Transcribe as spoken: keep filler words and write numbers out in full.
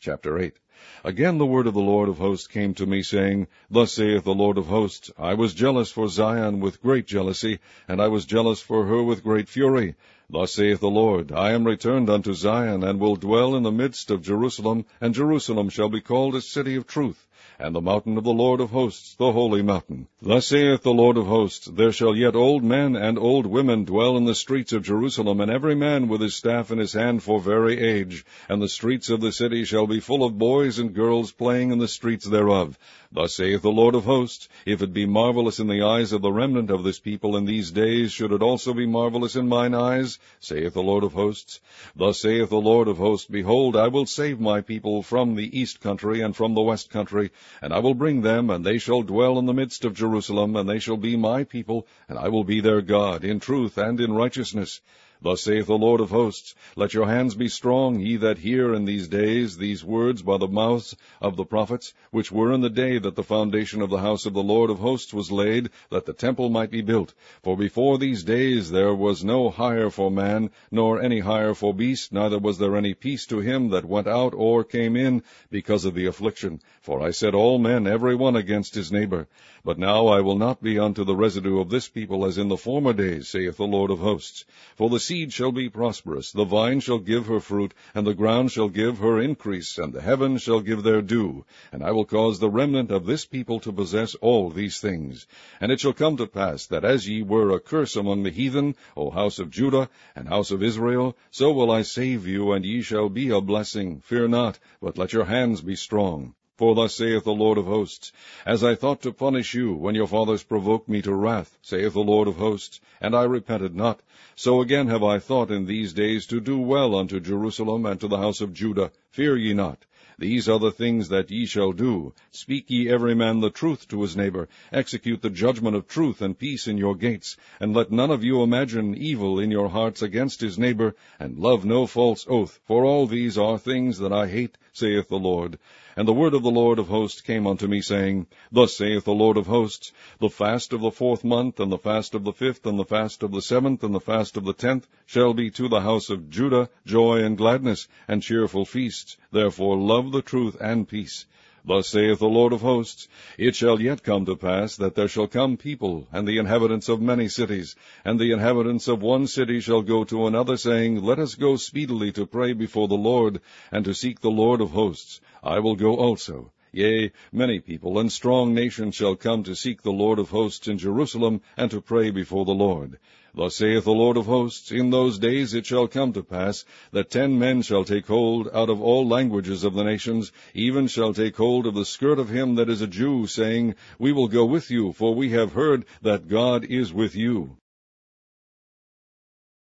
Chapter eight. Again the word of the Lord of hosts came to me, saying, Thus saith the Lord of hosts, I was jealous for Zion with great jealousy, and I was jealous for her with great fury. Thus saith the Lord, I am returned unto Zion, and will dwell in the midst of Jerusalem, and Jerusalem shall be called a city of truth, and the mountain of the Lord of hosts, the holy mountain. Thus saith the Lord of hosts, There shall yet old men and old women dwell in the streets of Jerusalem, and every man with his staff in his hand for very age, and the streets of the city shall be full of boys and girls playing in the streets thereof. Thus saith the Lord of hosts, If it be marvelous in the eyes of the remnant of this people in these days, should it also be marvelous in mine eyes, saith the Lord of hosts. Thus saith the Lord of hosts, Behold, I will save my people from the east country and from the west country, and I will bring them, and they shall dwell in the midst of Jerusalem, and they shall be my people, and I will be their God, in truth and in righteousness. Thus saith the Lord of hosts, Let your hands be strong, ye that hear in these days these words by the mouths of the prophets, which were in the day that the foundation of the house of the Lord of hosts was laid, that the temple might be built. For before these days there was no hire for man, nor any hire for beast, neither was there any peace to him that went out or came in, because of the affliction. For I set all men every one against his neighbor. But now I will not be unto the residue of this people as in the former days, saith the Lord of hosts. For the seed shall be prosperous, the vine shall give her fruit, and the ground shall give her increase, and the heavens shall give their dew. And I will cause the remnant of this people to possess all these things. And it shall come to pass, that as ye were a curse among the heathen, O house of Judah, and house of Israel, so will I save you, and ye shall be a blessing. Fear not, but let your hands be strong. For thus saith the Lord of hosts, As I thought to punish you, when your fathers provoked me to wrath, saith the Lord of hosts, and I repented not, so again have I thought in these days to do well unto Jerusalem and to the house of Judah. Fear ye not. These are the things that ye shall do. Speak ye every man the truth to his neighbor. Execute the judgment of truth and peace in your gates. And let none of you imagine evil in your hearts against his neighbor, and love no false oath. For all these are things that I hate, saith the Lord. And the word of the Lord of hosts came unto me, saying, Thus saith the Lord of hosts, The fast of the fourth month, and the fast of the fifth, and the fast of the seventh, and the fast of the tenth, shall be to the house of Judah joy and gladness, and cheerful feasts. Therefore love the truth and peace. Thus saith the Lord of hosts, It shall yet come to pass, that there shall come people, and the inhabitants of many cities, and the inhabitants of one city shall go to another, saying, Let us go speedily to pray before the Lord, and to seek the Lord of hosts. I will go also. Yea, many people and strong nations shall come to seek the Lord of hosts in Jerusalem, and to pray before the Lord. Thus saith the Lord of hosts, In those days it shall come to pass, that ten men shall take hold out of all languages of the nations, even shall take hold of the skirt of him that is a Jew, saying, We will go with you, for we have heard that God is with you.